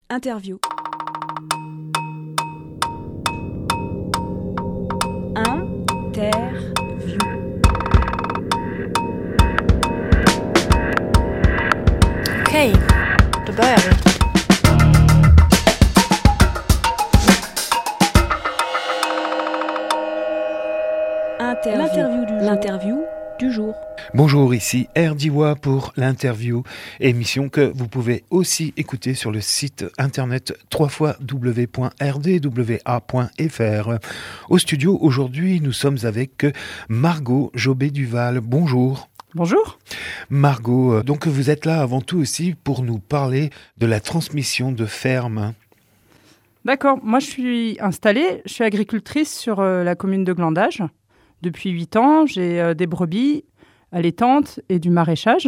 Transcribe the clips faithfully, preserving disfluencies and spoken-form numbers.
Interview. Interview. Okej, då börjar vi. Interview. L'interview du jour. L'interview du jour. Bonjour, ici Erdiwa pour l'interview, émission que vous pouvez aussi écouter sur le site internet w w w point r d w a point f r. Au studio, aujourd'hui, nous sommes avec Margot Jobé-Duval. Bonjour. Bonjour. Margot, donc vous êtes là avant tout aussi pour nous parler de la transmission de fermes. D'accord, moi je suis installée, je suis agricultrice sur euh, la commune de Glandage. Depuis huit ans, j'ai euh, des brebis allaitantes et du maraîchage.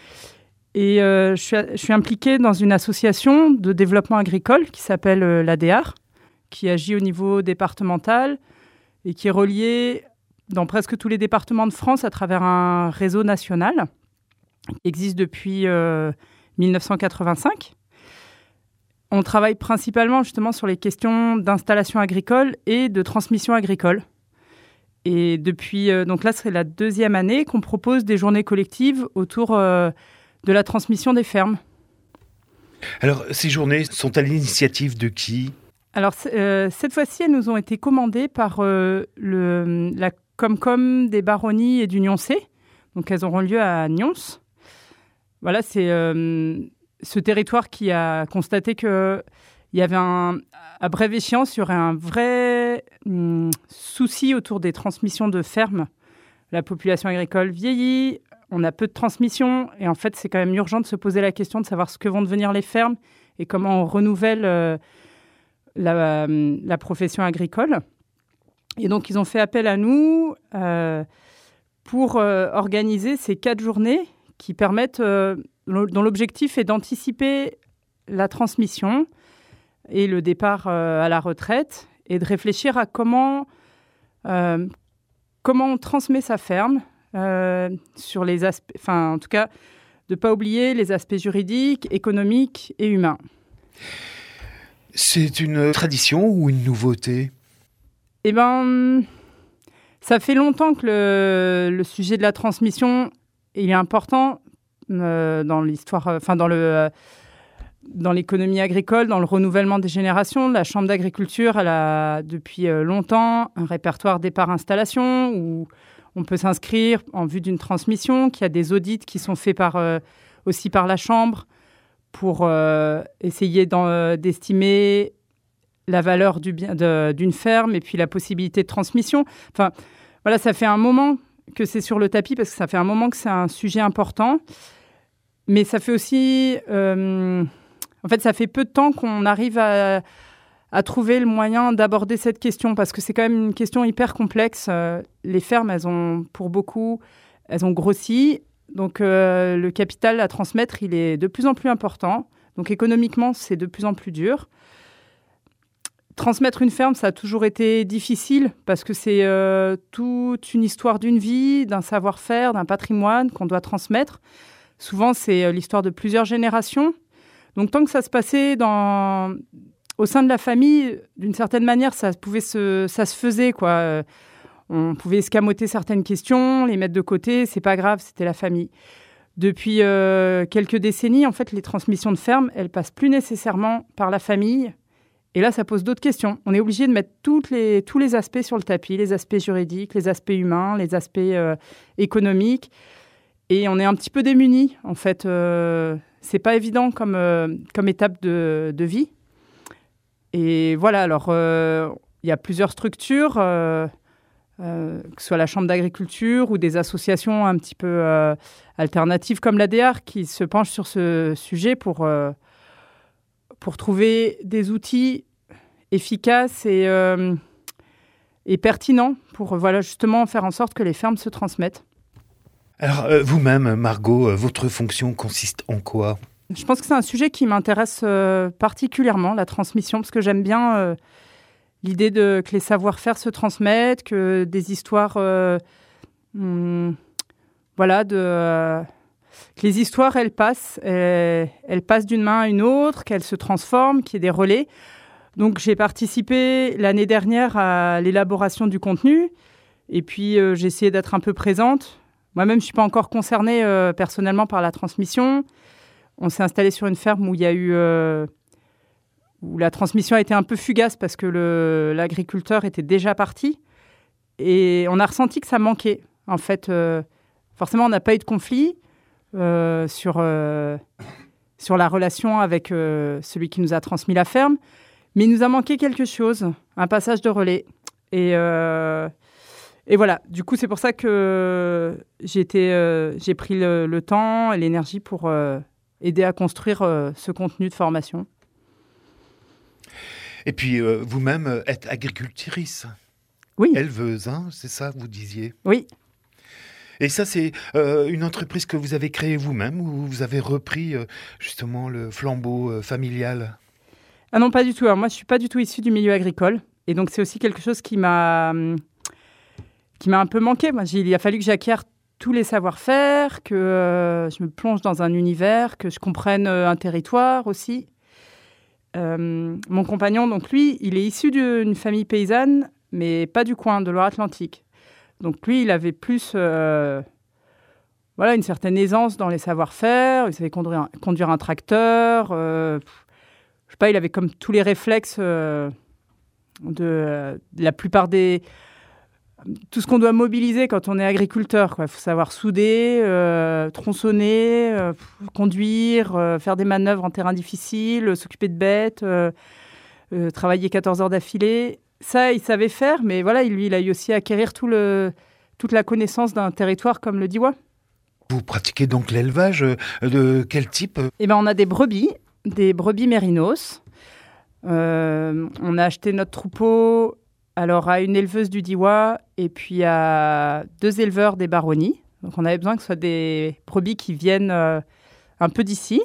Et euh, je, suis, je suis impliquée dans une association de développement agricole qui s'appelle euh, l'A D A R, qui agit au niveau départemental et qui est reliée dans presque tous les départements de France à travers un réseau national qui existe depuis euh, dix-neuf cent quatre-vingt-cinq. On travaille principalement justement sur les questions d'installation agricole et de transmission agricole. Et depuis, euh, donc là, c'est la deuxième année qu'on propose des journées collectives autour euh, de la transmission des fermes. Alors, ces journées sont à l'initiative de qui ? Alors, euh, cette fois-ci, elles nous ont été commandées par euh, le, la Comcom des Baronnies et du Nyonsé. Donc, elles auront lieu à Nyons. Voilà, c'est euh, ce territoire qui a constaté qu'il y avait un, à brève échéance, il y aurait un vrai hum, souci autour des transmissions de fermes. La population agricole vieillit, on a peu de transmission et en fait, c'est quand même urgent de se poser la question de savoir ce que vont devenir les fermes et comment on renouvelle euh, la, la profession agricole. Et donc, ils ont fait appel à nous euh, pour euh, organiser ces quatre journées qui permettent, euh, dont l'objectif est d'anticiper la transmission et le départ euh, à la retraite et de réfléchir à comment, euh, comment on transmet sa ferme euh, sur les aspects, enfin en tout cas, de ne pas oublier les aspects juridiques, économiques et humains. C'est une tradition ou une nouveauté ? Eh bien, ça fait longtemps que le, le sujet de la transmission il est important euh, dans l'histoire, enfin dans le... Euh, Dans l'économie agricole, dans le renouvellement des générations, la Chambre d'agriculture, elle a depuis longtemps un répertoire départ-installation où on peut s'inscrire en vue d'une transmission, qu'il y a des audits qui sont faits par, euh, aussi par la Chambre pour euh, essayer euh, d'estimer la valeur du bien, de, d'une ferme et puis la possibilité de transmission. Enfin, voilà, ça fait un moment que c'est sur le tapis parce que ça fait un moment que c'est un sujet important. Mais ça fait aussi... Euh, En fait, ça fait peu de temps qu'on arrive à, à trouver le moyen d'aborder cette question parce que c'est quand même une question hyper complexe. Euh, les fermes, elles ont, pour beaucoup, elles ont grossi. Donc, euh, le capital à transmettre, il est de plus en plus important. Donc, économiquement, c'est de plus en plus dur. Transmettre une ferme, ça a toujours été difficile parce que c'est euh, toute une histoire d'une vie, d'un savoir-faire, d'un patrimoine qu'on doit transmettre. Souvent, c'est euh, l'histoire de plusieurs générations. Donc, tant que ça se passait dans, au sein de la famille, d'une certaine manière, ça, pouvait se, ça se faisait, quoi. On pouvait escamoter certaines questions, les mettre de côté, c'est pas grave, c'était la famille. Depuis euh, quelques décennies, en fait, les transmissions de ferme, elles passent plus nécessairement par la famille. Et là, ça pose d'autres questions. On est obligé de mettre toutes les, tous les aspects sur le tapis, les aspects juridiques, les aspects humains, les aspects euh, économiques. Et on est un petit peu démunis, en fait. Euh, c'est pas évident comme, euh, comme étape de, de vie. Et voilà, alors, il euh, y a plusieurs structures, euh, euh, que ce soit la Chambre d'agriculture ou des associations un petit peu euh, alternatives comme l'A D A R qui se penchent sur ce sujet pour, euh, pour trouver des outils efficaces et, euh, et pertinents pour voilà, justement faire en sorte que les fermes se transmettent. Alors, euh, vous-même, Margot, euh, votre fonction consiste en quoi ? Je pense que c'est un sujet qui m'intéresse euh, particulièrement, la transmission, parce que j'aime bien euh, l'idée de, que les savoir-faire se transmettent, que des histoires euh, hum, voilà, de, euh, que les histoires, elles passent, elles, elles passent d'une main à une autre, qu'elles se transforment, qu'il y ait des relais. Donc, j'ai participé l'année dernière à l'élaboration du contenu. Et puis, euh, j'ai essayé d'être un peu présente. Moi-même, je ne suis pas encore concernée euh, personnellement par la transmission. On s'est installé sur une ferme où il y a eu... Euh, où la transmission a été un peu fugace parce que le, l'agriculteur était déjà parti. Et on a ressenti que ça manquait. En fait, euh, forcément, on n'a pas eu de conflit euh, sur, euh, sur la relation avec euh, celui qui nous a transmis la ferme. Mais il nous a manqué quelque chose, un passage de relais. Et, euh, et voilà, du coup, c'est pour ça que j'ai, été, euh, j'ai pris le, le temps et l'énergie pour euh, aider à construire euh, ce contenu de formation. Et puis, euh, vous-même êtes agricultrice. Oui. Éleveuse, hein, c'est ça que vous disiez? Oui. Et ça, c'est euh, une entreprise que vous avez créée vous-même ou vous avez repris euh, justement le flambeau euh, familial? Ah non, pas du tout. Alors moi, je ne suis pas du tout issue du milieu agricole. Et donc, c'est aussi quelque chose qui m'a, qui m'a un peu manqué. Moi, il a fallu que j'acquière tous les savoir-faire, que euh, je me plonge dans un univers, que je comprenne euh, un territoire aussi. Euh, mon compagnon, donc lui, il est issu d'une famille paysanne, mais pas du coin, de Loire-Atlantique. Donc lui, il avait plus euh, voilà, une certaine aisance dans les savoir-faire. Il savait conduire un, conduire un tracteur. Euh, je sais pas, il avait comme tous les réflexes euh, de, euh, de la plupart des... Tout ce qu'on doit mobiliser quand on est agriculteur, quoi. Il faut savoir souder, euh, tronçonner, euh, conduire, euh, faire des manœuvres en terrain difficile, s'occuper de bêtes, euh, euh, travailler quatorze heures d'affilée. Ça, il savait faire, mais voilà, lui, il a eu aussi à acquérir tout le, toute la connaissance d'un territoire comme le Diois. Vous pratiquez donc l'élevage de quel type? Eh ben, on a des brebis, des brebis mérinos. Euh, on a acheté notre troupeau alors à une éleveuse du Diois et puis à deux éleveurs des Baronnies. Donc on avait besoin que ce soit des brebis qui viennent euh, un peu d'ici.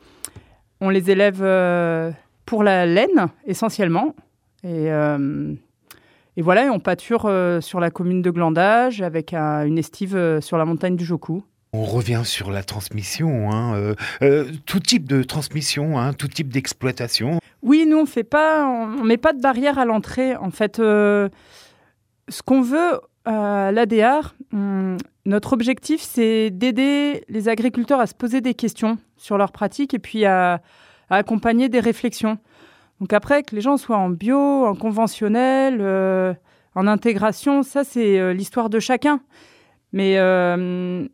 On les élève euh, pour la laine essentiellement. Et, euh, et voilà, et on pâture euh, sur la commune de Glandage avec un, une estive euh, sur la montagne du Jocou. On revient sur la transmission, hein, euh, euh, tout type de transmission, hein, tout type d'exploitation. Oui, nous, on fait pas, on ne met pas de barrière à l'entrée. En fait, euh, ce qu'on veut à l'A D R, hum, notre objectif, c'est d'aider les agriculteurs à se poser des questions sur leurs pratiques et puis à, à accompagner des réflexions. Donc après, que les gens soient en bio, en conventionnel, euh, en intégration, ça, c'est euh, l'histoire de chacun. Mais euh,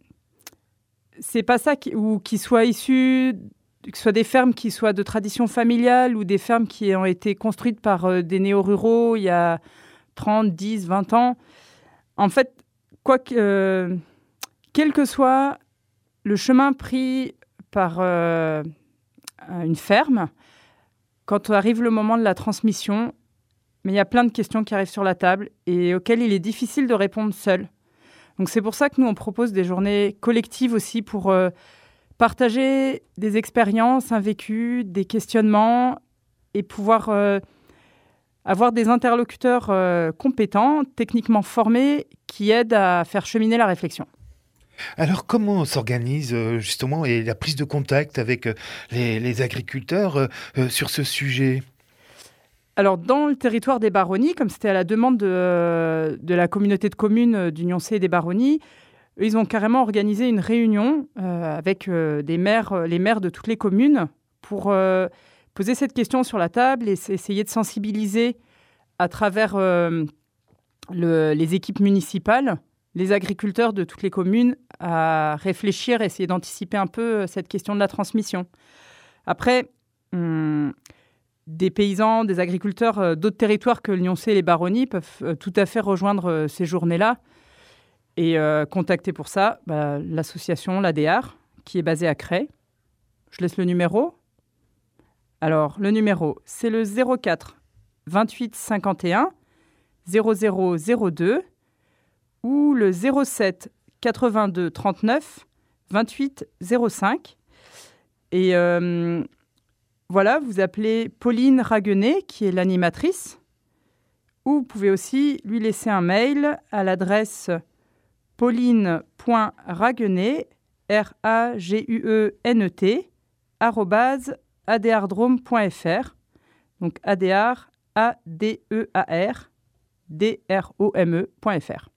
c'est pas ça, qui, ou qu'ils soient issus, que ce soit des fermes qui soient de tradition familiale ou des fermes qui ont été construites par euh, des néo-ruraux il y a trente, dix, vingt ans. En fait, quoi que, euh, quel que soit le chemin pris par euh, une ferme, quand arrive le moment de la transmission, mais il y a plein de questions qui arrivent sur la table et auxquelles il est difficile de répondre seul. Donc c'est pour ça que nous, on propose des journées collectives aussi pour euh, partager des expériences, un vécu, des questionnements et pouvoir euh, avoir des interlocuteurs euh, compétents, techniquement formés, qui aident à faire cheminer la réflexion. Alors, comment s'organise justement et la prise de contact avec les, les agriculteurs euh, sur ce sujet ? Alors, dans le territoire des Baronnies, comme c'était à la demande de, de la communauté de communes d'Union C et des Baronnies, ils ont carrément organisé une réunion euh, avec euh, des maires, les maires de toutes les communes pour euh, poser cette question sur la table et essayer de sensibiliser à travers euh, le, les équipes municipales les agriculteurs de toutes les communes à réfléchir, essayer d'anticiper un peu cette question de la transmission. Après, hum, des paysans, des agriculteurs euh, d'autres territoires que l'Union C et les Baronnies peuvent euh, tout à fait rejoindre euh, ces journées-là et euh, contacter pour ça bah, l'association, l'A D R, qui est basée à Cray. Je laisse le numéro. Alors, le numéro, c'est le zéro quatre vingt-huit cinquante et un zéro zéro zéro deux ou le zéro sept quatre-vingt-deux trente-neuf vingt-huit zéro cinq. Et euh, voilà, vous appelez Pauline Raguenet, qui est l'animatrice, ou vous pouvez aussi lui laisser un mail à l'adresse pauline point raguenet, R A G U E N E T, arrobase adeardrome point f r. Donc Adear, A D E A R, D R O M E point F R.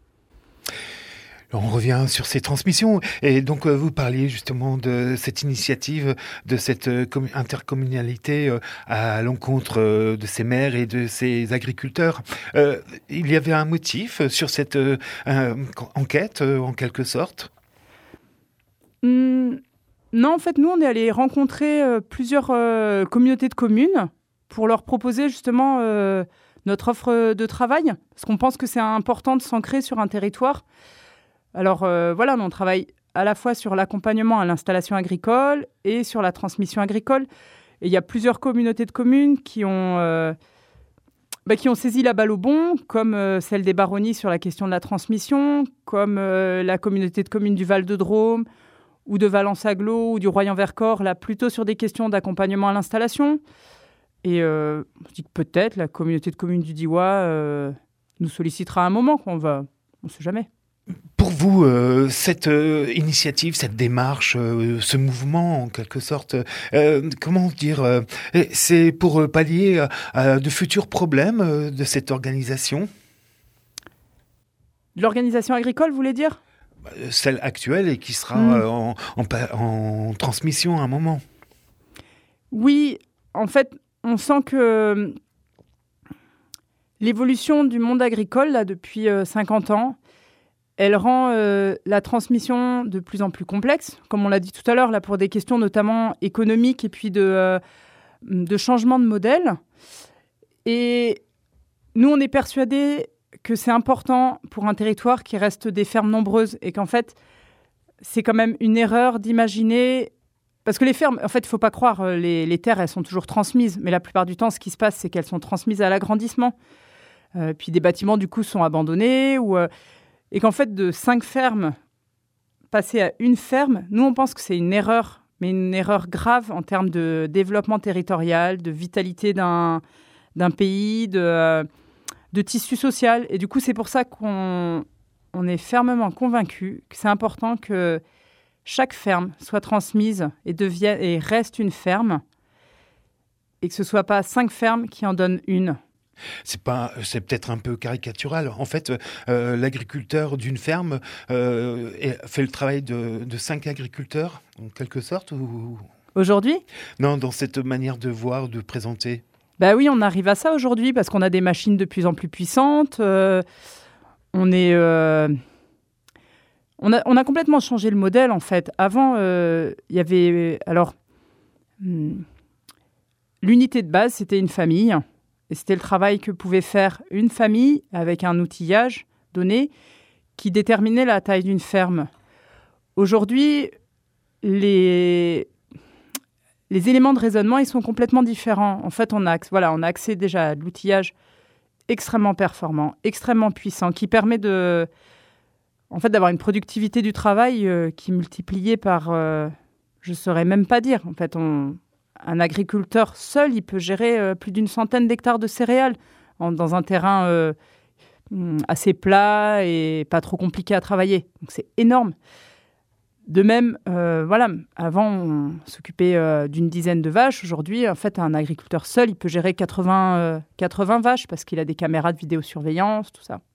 On revient sur ces transmissions et donc euh, vous parliez justement de cette initiative, de cette euh, com- intercommunalité euh, à l'encontre euh, de ces maires et de ces agriculteurs. Euh, il y avait un motif sur cette euh, euh, enquête euh, en quelque sorte ? Mmh, non, en fait, nous, on est allé rencontrer euh, plusieurs euh, communautés de communes pour leur proposer justement euh, notre offre de travail, parce qu'on pense que c'est important de s'ancrer sur un territoire. Alors euh, voilà, on travaille à la fois sur l'accompagnement à l'installation agricole et sur la transmission agricole. Et il y a plusieurs communautés de communes qui ont, euh, bah, qui ont saisi la balle au bon, comme euh, celle des Baronnies sur la question de la transmission, comme euh, la communauté de communes du Val-de-Drôme ou de Valence-Aglo ou du Royan-Vercors, là plutôt sur des questions d'accompagnement à l'installation. Et euh, on se dit que peut-être la communauté de communes du Diois euh, nous sollicitera à un moment, qu'on va, on ne sait jamais. Pour vous, euh, cette euh, initiative, cette démarche, euh, ce mouvement en quelque sorte, euh, comment dire, euh, c'est pour euh, pallier à, à de futurs problèmes euh, de cette organisation ? De l'organisation agricole, vous voulez dire ? Celle actuelle et qui sera mmh. euh, en, en, en transmission à un moment. Oui, en fait, on sent que l'évolution du monde agricole, là, depuis euh, cinquante ans, elle rend euh, la transmission de plus en plus complexe, comme on l'a dit tout à l'heure, là, pour des questions notamment économiques et puis de, euh, de changement de modèle. Et nous, on est persuadés que c'est important pour un territoire qui reste des fermes nombreuses et qu'en fait, c'est quand même une erreur d'imaginer... Parce que les fermes, en fait, il ne faut pas croire, les, les terres, elles sont toujours transmises. Mais la plupart du temps, ce qui se passe, c'est qu'elles sont transmises à l'agrandissement. Euh, puis des bâtiments, du coup, sont abandonnés ou... Euh, Et qu'en fait, de cinq fermes, passer à une ferme, nous, on pense que c'est une erreur, mais une erreur grave en termes de développement territorial, de vitalité d'un, d'un pays, de, de tissu social. Et du coup, c'est pour ça qu'on on est fermement convaincus que c'est important que chaque ferme soit transmise et, devienne, et reste une ferme, et que ce ne soit pas cinq fermes qui en donnent une. C'est pas, c'est peut-être un peu caricatural. En fait, euh, l'agriculteur d'une ferme euh, fait le travail de, de cinq agriculteurs, en quelque sorte, ou... Aujourd'hui ? Non, dans cette manière de voir, de présenter. Bah oui, on arrive à ça aujourd'hui parce qu'on a des machines de plus en plus puissantes. Euh, on est, euh, on a, on a complètement changé le modèle en fait. Avant, il euh, y avait, alors, hmm, l'unité de base, c'était une famille. Et c'était le travail que pouvait faire une famille avec un outillage donné qui déterminait la taille d'une ferme. Aujourd'hui, les, les éléments de raisonnement, ils sont complètement différents. En fait, on a, voilà, on a accès déjà à de l'outillage extrêmement performant, extrêmement puissant, qui permet de, en fait, d'avoir une productivité du travail euh, qui est multipliée par, euh, je ne saurais même pas dire. En fait, on... Un agriculteur seul, il peut gérer euh, plus d'une centaine d'hectares de céréales en, dans un terrain euh, assez plat et pas trop compliqué à travailler. Donc, c'est énorme. De même, euh, voilà, avant, on s'occupait euh, d'une dizaine de vaches. Aujourd'hui, en fait, un agriculteur seul, il peut gérer quatre-vingts, euh, quatre-vingts vaches parce qu'il a des caméras de vidéosurveillance, tout ça.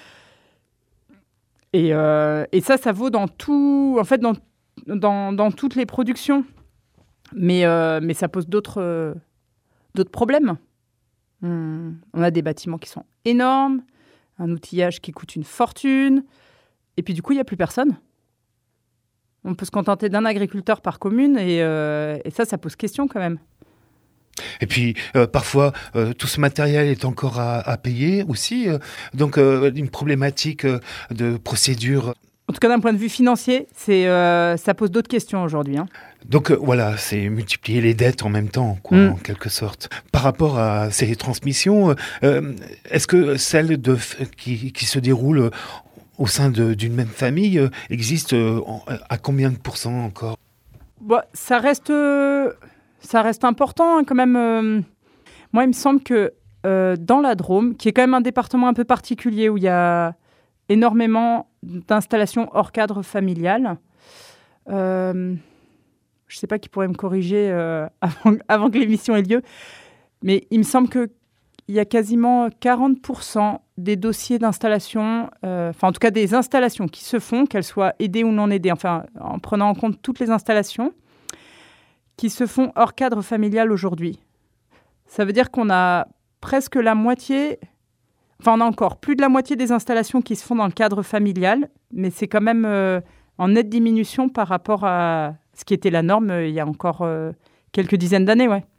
Et, euh, et ça, ça vaut dans tout, en fait, dans, dans, dans toutes les productions. Mais, euh, mais ça pose d'autres, euh, d'autres problèmes. Hum, on a des bâtiments qui sont énormes, un outillage qui coûte une fortune, et puis du coup, il n'y a plus personne. On peut se contenter d'un agriculteur par commune, et, euh, et ça, ça pose question quand même. Et puis, euh, parfois, euh, tout ce matériel est encore à, à payer aussi. Euh, donc, euh, une problématique euh, de procédure... En tout cas, d'un point de vue financier, c'est, euh, ça pose d'autres questions aujourd'hui. Hein. Donc euh, voilà, c'est multiplier les dettes en même temps, quoi, mmh. en quelque sorte. Par rapport à ces transmissions, euh, est-ce que celles de, qui, qui se déroulent au sein de, d'une même famille euh, existent euh, à combien de pourcents encore ? Bon, ça reste, euh, ça reste important hein, quand même. Euh, moi, il me semble que euh, dans la Drôme, qui est quand même un département un peu particulier où il y a énormément d'installations hors cadre familial. Euh, je ne sais pas qui pourrait me corriger euh, avant, avant que l'émission ait lieu, mais il me semble qu'il y a quasiment quarante pour cent des dossiers d'installation, euh, enfin en tout cas des installations qui se font, qu'elles soient aidées ou non aidées, enfin en prenant en compte toutes les installations, qui se font hors cadre familial aujourd'hui. Ça veut dire qu'on a presque la moitié, enfin on a encore plus de la moitié des installations qui se font dans le cadre familial, mais c'est quand même euh, en nette diminution par rapport à ce qui était la norme euh, il y a encore euh, quelques dizaines d'années, ouais.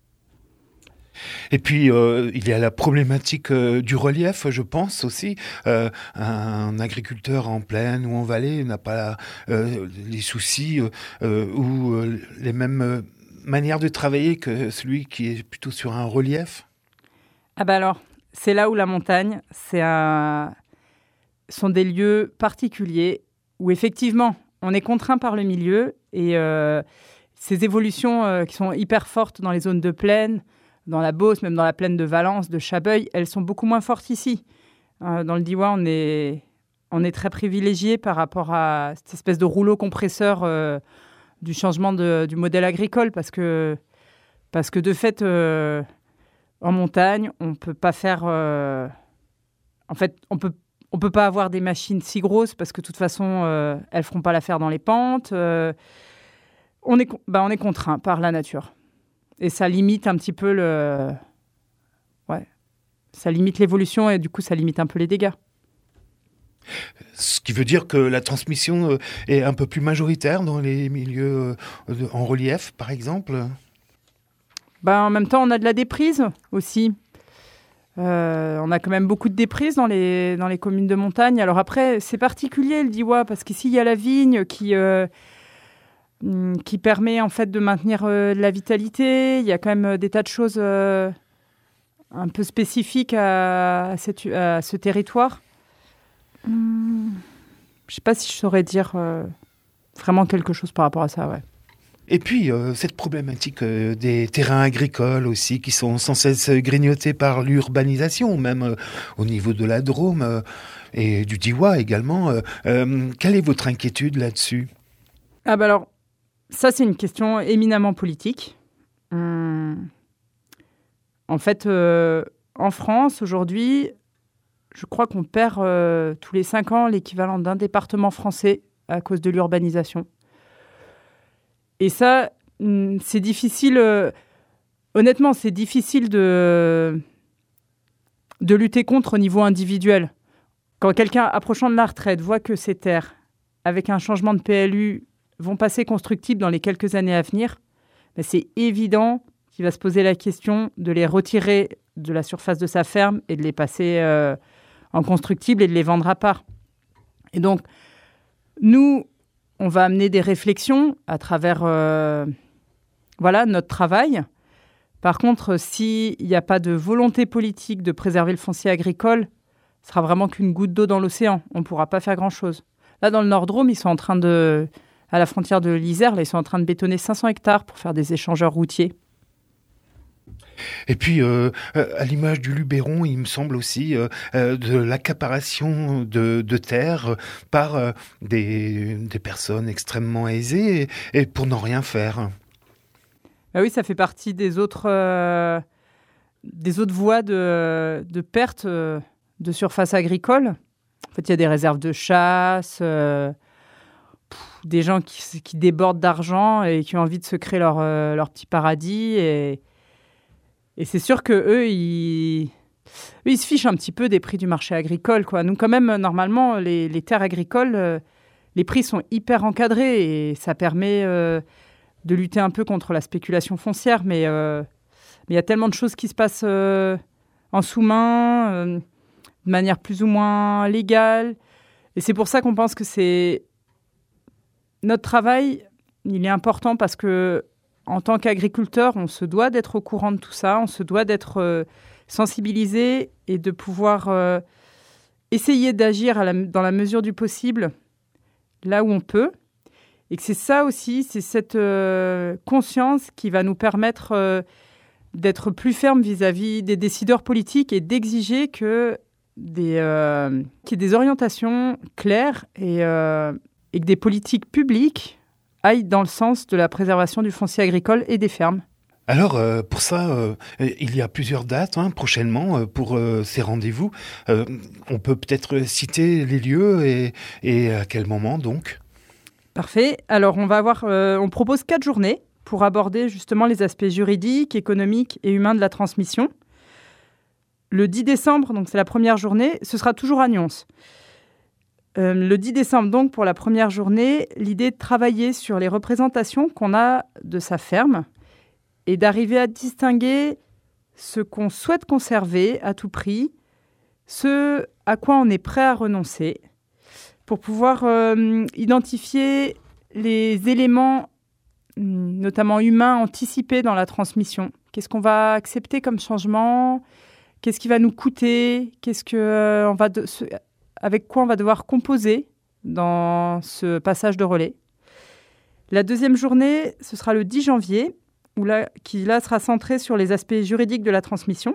Et puis, euh, il y a la problématique euh, du relief, je pense aussi. Euh, un agriculteur en plaine ou en vallée n'a pas euh, les soucis euh, ou euh, les mêmes euh, manières de travailler que celui qui est plutôt sur un relief. Ah bah alors, c'est là où la montagne, c'est un... sont des lieux particuliers où effectivement, on est contraint par le milieu et euh, ces évolutions euh, qui sont hyper fortes dans les zones de plaine, dans la Beauce, même dans la plaine de Valence, de Chabeuil, elles sont beaucoup moins fortes ici. Euh, dans le Diois, on est, on est très privilégié par rapport à cette espèce de rouleau compresseur euh, du changement de, du modèle agricole, parce que, parce que de fait, euh, en montagne, on ne peut pas faire... Euh, en fait, on peut, on peut pas avoir des machines si grosses, parce que de toute façon, euh, elles ne feront pas l'affaire dans les pentes. Euh, on est, bah, on est contraint par la nature. Et ça limite un petit peu le... Ouais. Ça limite l'évolution et du coup, ça limite un peu les dégâts. Ce qui veut dire que la transmission est un peu plus majoritaire dans les milieux en relief, par exemple. Ben, en même temps, on a de la déprise aussi. Euh, on a quand même beaucoup de déprise dans les, dans les communes de montagne. Alors après, c'est particulier le Diois, parce qu'ici, il y a la vigne qui... Euh, qui permet en fait de maintenir euh, la vitalité. Il y a quand même euh, des tas de choses euh, un peu spécifiques à, à, cette, à ce territoire. Hum, je ne sais pas si je saurais dire euh, vraiment quelque chose par rapport à ça, ouais. Et puis, euh, cette problématique euh, des terrains agricoles aussi, qui sont sans cesse grignotés par l'urbanisation, même euh, au niveau de la Drôme euh, et du Diois également. Euh, euh, quelle est votre inquiétude là-dessus ? Ah bah alors, ça, c'est une question éminemment politique. Hum. En fait, euh, en France, aujourd'hui, je crois qu'on perd euh, tous les cinq ans l'équivalent d'un département français à cause de l'urbanisation. Et ça, hum, c'est difficile... Euh, honnêtement, c'est difficile de, de lutter contre au niveau individuel. Quand quelqu'un approchant de la retraite voit que ses terres, avec un changement de P L U, vont passer constructibles dans les quelques années à venir, ben c'est évident qu'il va se poser la question de les retirer de la surface de sa ferme et de les passer euh, en constructibles et de les vendre à part. Et donc, nous, on va amener des réflexions à travers euh, voilà, notre travail. Par contre, s'il n'y a pas de volonté politique de préserver le foncier agricole, ce sera vraiment qu'une goutte d'eau dans l'océan. On ne pourra pas faire grand-chose. Là, dans le Nord-Drôme, ils sont en train de... à la frontière de l'Isère, là, ils sont en train de bétonner cinq cents hectares pour faire des échangeurs routiers. Et puis, euh, à l'image du Luberon, il me semble aussi euh, euh, de l'accaparation de, de terres par euh, des, des personnes extrêmement aisées et, et pour n'en rien faire. Ah oui, ça fait partie des autres, euh, des autres voies de, de perte euh, de surface agricole. En fait, il y a des réserves de chasse... Euh, des gens qui, qui débordent d'argent et qui ont envie de se créer leur, euh, leur petit paradis. Et, et c'est sûr qu'eux, ils, eux, ils se fichent un petit peu des prix du marché agricole, quoi. Nous, quand même, normalement, les, les terres agricoles, euh, les prix sont hyper encadrés et ça permet euh, de lutter un peu contre la spéculation foncière. Mais euh, il y a tellement de choses qui se passent euh, en sous-main, euh, de manière plus ou moins légale. Et c'est pour ça qu'on pense que c'est... Notre travail, il est important parce que, en tant qu'agriculteur, on se doit d'être au courant de tout ça, on se doit d'être euh, sensibilisé et de pouvoir euh, essayer d'agir à la, dans la mesure du possible, là où on peut. Et que c'est ça aussi, c'est cette euh, conscience qui va nous permettre euh, d'être plus ferme vis-à-vis des décideurs politiques et d'exiger que des, euh, qu'il y ait des orientations claires et... Euh, et que des politiques publiques aille dans le sens de la préservation du foncier agricole et des fermes. Alors, euh, pour ça, euh, il y a plusieurs dates hein, prochainement euh, pour euh, ces rendez-vous. Euh, on peut peut-être citer les lieux et, et à quel moment donc ? Parfait. Alors, on va avoir, euh, on propose quatre journées pour aborder justement les aspects juridiques, économiques et humains de la transmission. Le dix décembre, donc c'est la première journée, ce sera toujours à Nyons. Euh, le dix décembre, donc, pour la première journée, l'idée est de travailler sur les représentations qu'on a de sa ferme et d'arriver à distinguer ce qu'on souhaite conserver à tout prix, ce à quoi on est prêt à renoncer, pour pouvoir euh, identifier les éléments, notamment humains, anticipés dans la transmission. Qu'est-ce qu'on va accepter comme changement ? Qu'est-ce qui va nous coûter ? Qu'est-ce que, euh, on va de, ce, avec quoi on va devoir composer dans ce passage de relais ? La deuxième journée, ce sera le dix janvier, où là, qui là sera centré sur les aspects juridiques de la transmission.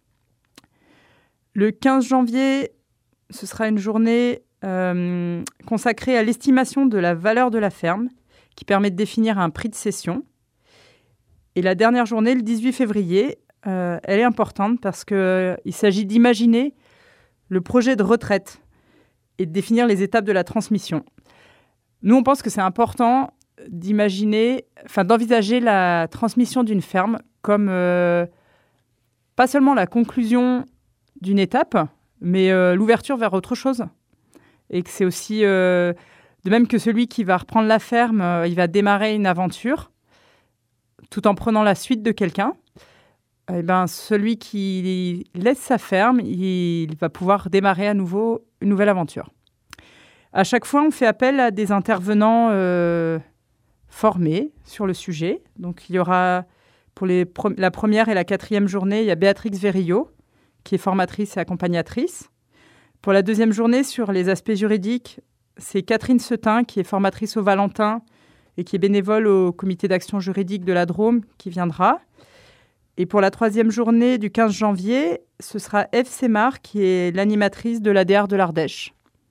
Le quinze janvier, ce sera une journée euh, consacrée à l'estimation de la valeur de la ferme, qui permet de définir un prix de cession. Et la dernière journée, le dix-huit février, euh, elle est importante parce qu'il euh, s'agit d'imaginer le projet de retraite et de définir les étapes de la transmission. Nous, on pense que c'est important d'imaginer, enfin d'envisager la transmission d'une ferme comme euh, pas seulement la conclusion d'une étape, mais euh, l'ouverture vers autre chose. Et que c'est aussi, euh, de même que celui qui va reprendre la ferme, euh, il va démarrer une aventure tout en prenant la suite de quelqu'un. Et ben, celui qui laisse sa ferme, il va pouvoir démarrer à nouveau une nouvelle aventure. À chaque fois, on fait appel à des intervenants euh, formés sur le sujet. Donc, il y aura, pour les pro- la première et la quatrième journée, il y a Béatrix Verrillo, qui est formatrice et accompagnatrice. Pour la deuxième journée, sur les aspects juridiques, c'est Catherine Setin, qui est formatrice au Valentin et qui est bénévole au comité d'action juridique de la Drôme, qui viendra. Et pour la troisième journée du quinze janvier, ce sera Ève Semar, qui est l'animatrice de l'A D R de l'Ardèche.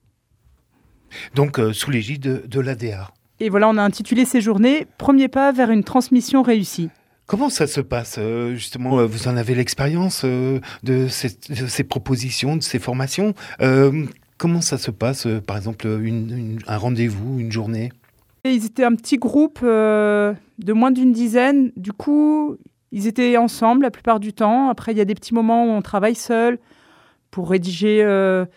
Donc, euh, sous l'égide de, de l'A D R. Et voilà, on a intitulé ces journées « Premier pas vers une transmission réussie ». Comment ça se passe, euh, justement, euh, vous en avez l'expérience euh, de, ces, de ces propositions, de ces formations. Euh, comment ça se passe, euh, par exemple, une, une, un rendez-vous, une journée ? Et ils étaient un petit groupe euh, de moins d'une dizaine. Du coup, ils étaient ensemble la plupart du temps. Après, il y a des petits moments où on travaille seul pour rédiger... Euh,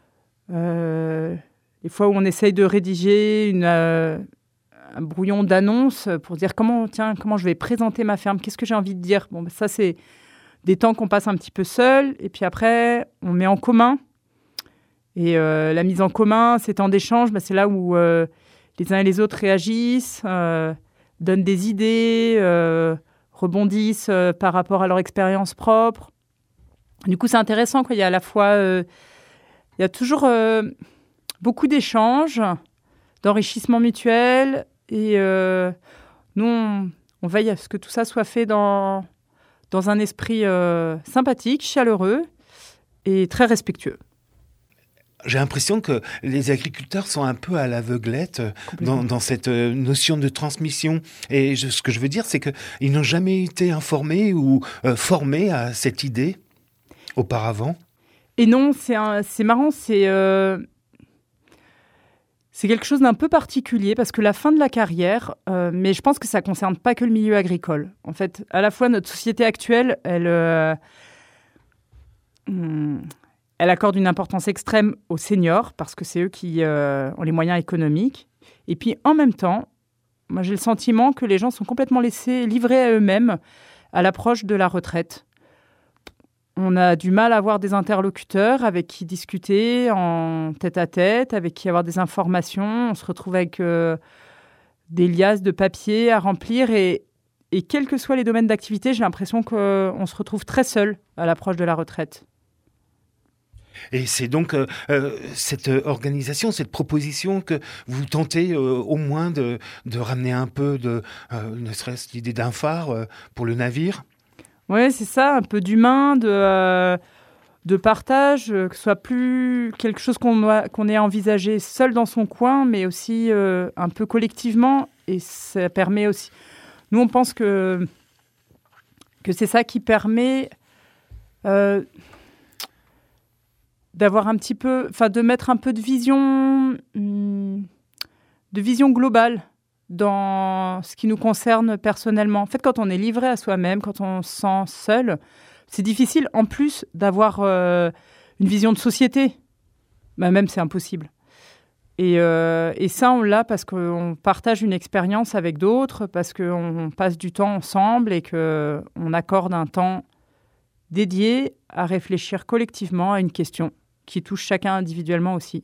euh, les fois où on essaye de rédiger une... Euh, un brouillon d'annonce pour dire comment, tiens, comment je vais présenter ma ferme, qu'est-ce que j'ai envie de dire. Bon, ben ça, c'est des temps qu'on passe un petit peu seul. Et puis après, on met en commun. Et euh, la mise en commun, ces temps d'échange, ben c'est là où euh, les uns et les autres réagissent, euh, donnent des idées, euh, rebondissent euh, par rapport à leur expérience propre. Du coup, c'est intéressant, quoi. Il y a à la fois... Euh, il y a toujours euh, beaucoup d'échanges, d'enrichissement mutuel. Et euh, nous, on, on veille à ce que tout ça soit fait dans, dans un esprit euh, sympathique, chaleureux et très respectueux. J'ai l'impression que les agriculteurs sont un peu à l'aveuglette dans, dans cette notion de transmission. Et je, ce que je veux dire, c'est qu'ils n'ont jamais été informés ou euh, formés à cette idée auparavant. Et non, c'est, un, c'est marrant, c'est... Euh C'est quelque chose d'un peu particulier parce que la fin de la carrière, euh, mais je pense que ça ne concerne pas que le milieu agricole. En fait, à la fois, notre société actuelle, elle, euh, elle accorde une importance extrême aux seniors parce que c'est eux qui euh, ont les moyens économiques. Et puis, en même temps, moi, j'ai le sentiment que les gens sont complètement laissés, livrés à eux-mêmes à l'approche de la retraite. On a du mal à avoir des interlocuteurs avec qui discuter en tête-à-tête, avec qui avoir des informations. On se retrouve avec euh, des liasses de papier à remplir. Et, et quels que soient les domaines d'activité, j'ai l'impression qu'on se retrouve très seul à l'approche de la retraite. Et c'est donc euh, euh, cette organisation, cette proposition que vous tentez euh, au moins de, de ramener un peu de, euh, ne serait-ce l'idée d'un phare euh, pour le navire ? Oui, c'est ça, un peu d'humain, de, euh, de partage, euh, que ce soit plus quelque chose qu'on, doit, qu'on ait envisagé seul dans son coin, mais aussi euh, un peu collectivement. Et ça permet aussi... Nous, on pense que, que c'est ça qui permet euh, d'avoir un petit peu... Enfin, de mettre un peu de vision, hum, de vision globale dans ce qui nous concerne personnellement. En fait, quand on est livré à soi-même, quand on se sent seul, c'est difficile, en plus, d'avoir euh, une vision de société. Bah, même, c'est impossible. Et, euh, et ça, on l'a parce qu'on partage une expérience avec d'autres, parce qu'on passe du temps ensemble et qu'on accorde un temps dédié à réfléchir collectivement à une question qui touche chacun individuellement aussi.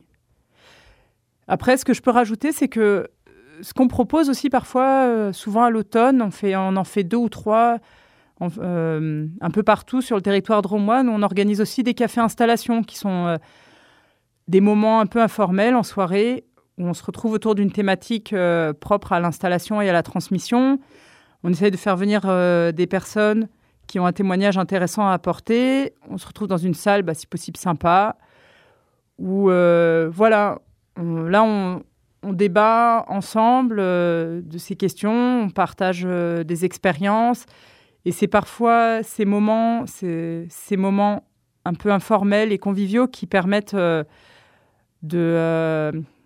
Après, ce que je peux rajouter, c'est que ce qu'on propose aussi parfois, euh, souvent à l'automne, on, fait, on en fait deux ou trois, on, euh, un peu partout sur le territoire drômois. On organise aussi des cafés-installations qui sont euh, des moments un peu informels en soirée où on se retrouve autour d'une thématique euh, propre à l'installation et à la transmission. On essaye de faire venir euh, des personnes qui ont un témoignage intéressant à apporter. On se retrouve dans une salle, bah, si possible sympa, où euh, voilà, on, là on... On débat ensemble euh, de ces questions, on partage euh, des expériences. Et c'est parfois ces moments, ces, ces moments un peu informels et conviviaux qui permettent euh, de, euh,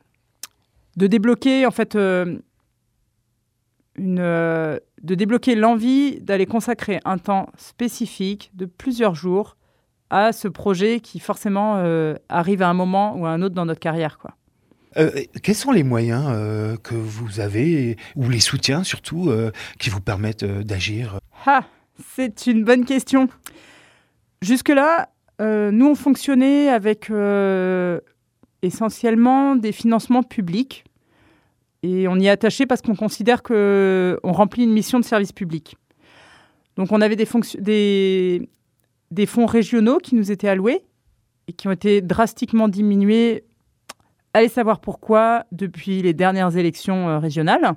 de débloquer, en fait, euh, une, euh, de débloquer l'envie d'aller consacrer un temps spécifique de plusieurs jours à ce projet qui forcément euh, arrive à un moment ou à un autre dans notre carrière, quoi. Euh, quels sont les moyens euh, que vous avez, ou les soutiens surtout, euh, qui vous permettent euh, d'agir ? Ah, c'est une bonne question. Jusque-là, euh, nous, on fonctionnait avec euh, essentiellement des financements publics. Et on y est attaché parce qu'on considère qu'on remplit une mission de service public. Donc, on avait des, fonction- des, des fonds régionaux qui nous étaient alloués et qui ont été drastiquement diminués. Allez savoir pourquoi depuis les dernières élections euh, régionales.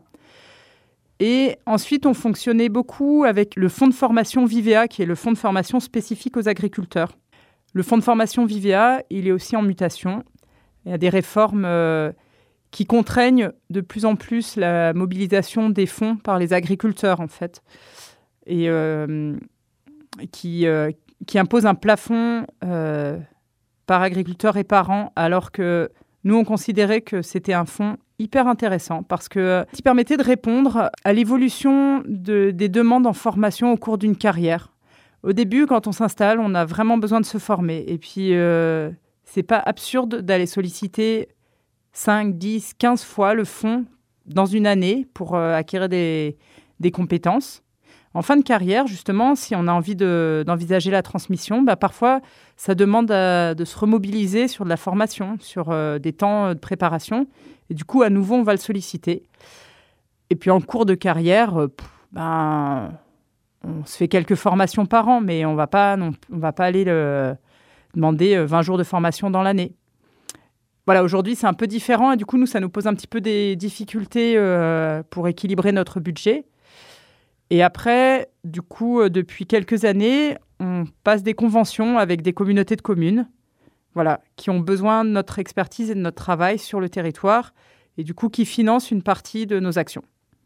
Et ensuite, on fonctionnait beaucoup avec le fonds de formation Vivea, qui est le fonds de formation spécifique aux agriculteurs. Le fonds de formation Vivea, il est aussi en mutation. Il y a des réformes euh, qui contraignent de plus en plus la mobilisation des fonds par les agriculteurs, en fait. Et euh, qui, euh, qui imposent un plafond euh, par agriculteur et par an, alors que nous, on considérait que c'était un fonds hyper intéressant parce que qui permettait de répondre à l'évolution de, des demandes en formation au cours d'une carrière. Au début, quand on s'installe, on a vraiment besoin de se former. Et puis, euh, c'est pas absurde d'aller solliciter cinq, dix, quinze fois le fonds dans une année pour euh, acquérir des, des compétences. En fin de carrière, justement, si on a envie de, d'envisager la transmission, bah, parfois, ça demande à, de se remobiliser sur de la formation, sur euh, des temps de préparation. Et du coup, à nouveau, on va le solliciter. Et puis, en cours de carrière, euh, pff, ben, on se fait quelques formations par an, mais on ne va pas aller le, demander vingt jours de formation dans l'année. Voilà, aujourd'hui, c'est un peu différent. Et du coup, nous, ça nous pose un petit peu des difficultés euh, pour équilibrer notre budget. Et après, du coup, euh, depuis quelques années, on passe des conventions avec des communautés de communes, voilà, qui ont besoin de notre expertise et de notre travail sur le territoire, et du coup, qui financent une partie de nos actions.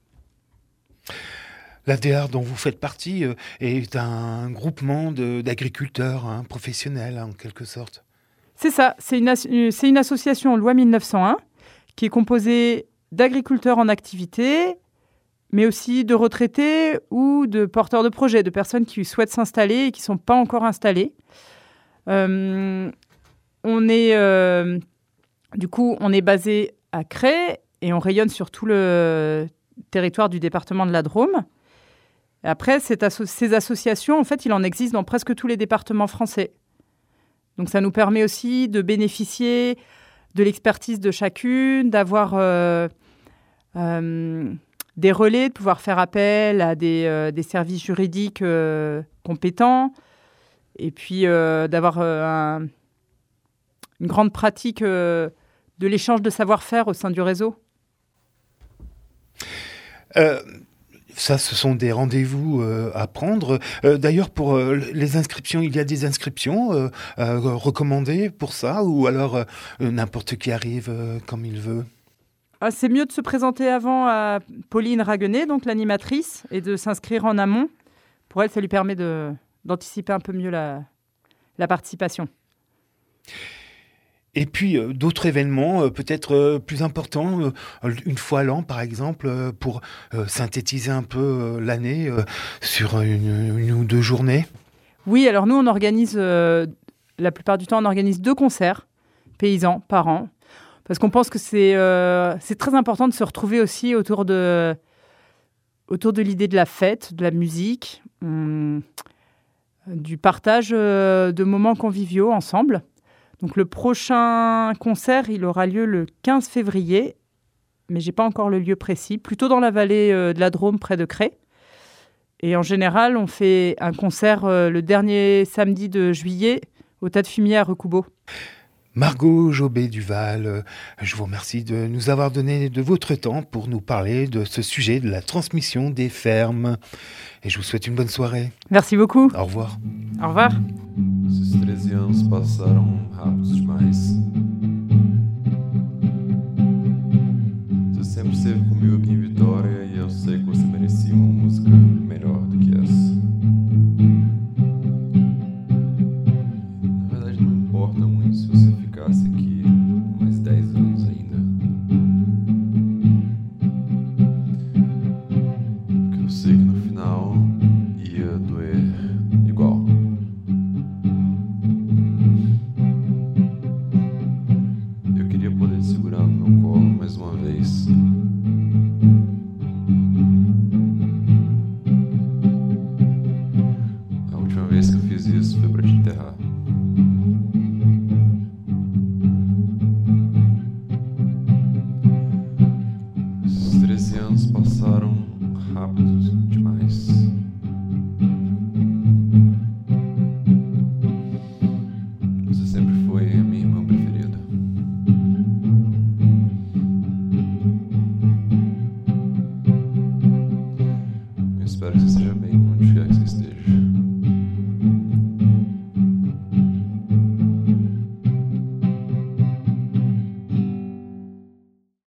L'A D R dont vous faites partie euh, est un groupement de, d'agriculteurs hein, professionnels, en quelque sorte. C'est ça, c'est une, as- c'est une association loi mille neuf cent un qui est composée d'agriculteurs en activité, mais aussi de retraités ou de porteurs de projets, de personnes qui souhaitent s'installer et qui ne sont pas encore installées. Euh, on est, euh, du coup, on est basé à Crest et on rayonne sur tout le territoire du département de la Drôme. Et après, cette asso- ces associations, en fait, il en existe dans presque tous les départements français. Donc, ça nous permet aussi de bénéficier de l'expertise de chacune, d'avoir... Euh, euh, des relais, de pouvoir faire appel à des, euh, des services juridiques euh, compétents et puis euh, d'avoir euh, un, une grande pratique euh, de l'échange de savoir-faire au sein du réseau. Euh, Ça, ce sont des rendez-vous euh, à prendre. Euh, d'ailleurs, pour euh, les inscriptions, il y a des inscriptions euh, euh, recommandées pour ça, ou alors euh, n'importe qui arrive euh, comme il veut? Ah, c'est mieux de se présenter avant à Pauline Raguenet, donc l'animatrice, et de s'inscrire en amont. Pour elle, ça lui permet de, d'anticiper un peu mieux la, la participation. Et puis euh, d'autres événements, euh, peut-être euh, plus importants, euh, une fois à l'an par exemple, euh, pour euh, synthétiser un peu euh, l'année euh, sur une, une ou deux journées. Oui, alors nous, on organise, euh, la plupart du temps, on organise deux concerts paysans par an, parce qu'on pense que c'est, euh, c'est très important de se retrouver aussi autour de, autour de l'idée de la fête, de la musique, hum, du partage euh, de moments conviviaux ensemble. Donc le prochain concert, il aura lieu le quinze février, mais je n'ai pas encore le lieu précis, plutôt dans la vallée euh, de la Drôme, près de Cré. Et en général, on fait un concert euh, le dernier samedi de juillet au Tas de Fumier à Recoubeau. Margot Jobé-Duval, euh, je vous remercie de nous avoir donné de votre temps pour nous parler de ce sujet de la transmission des fermes. Et je vous souhaite une bonne soirée. Merci beaucoup. Au revoir. Au revoir. Esses treze anos passaram rápidos demais. Você sempre esteve comigo aqui em Vitória e eu sei que você merecia uma música melhor do que essa. Na verdade, não importa muito se você ficasse aqui mais dez anos ainda. Porque eu sei que no final ia doer igual. Eu queria poder te segurar no meu colo mais uma vez. A última vez que eu fiz isso foi pra te enterrar. Esses treze anos passaram rápidos demais. Você sempre foi a minha irmã preferida. Eu espero que você esteja bem.